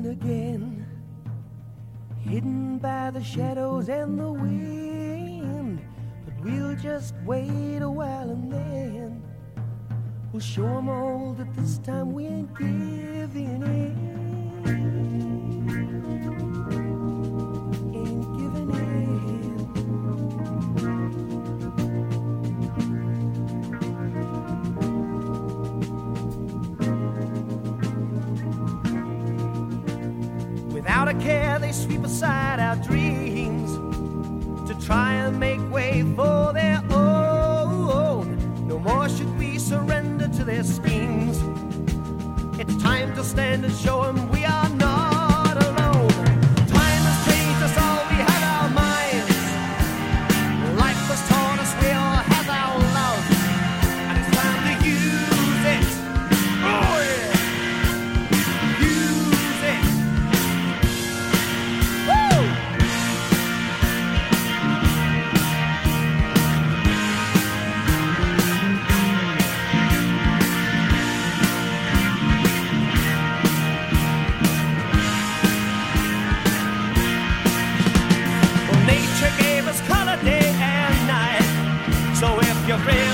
again, hidden by the shadows and the wind. But we'll just wait a while and then we'll show 'em all that this time we ain't giving in. Ain't giving in. Without a care, they sweep aside our dreams to try and make way for their own. No more should we surrender to their schemes. It's time to stand and show them we are not alone. Time has changed us all, we have our minds. Life has taught us we all have our love, and it's time to use it. Oh yeah, use it. Woo! Nature gave us color day and night, so if you're ready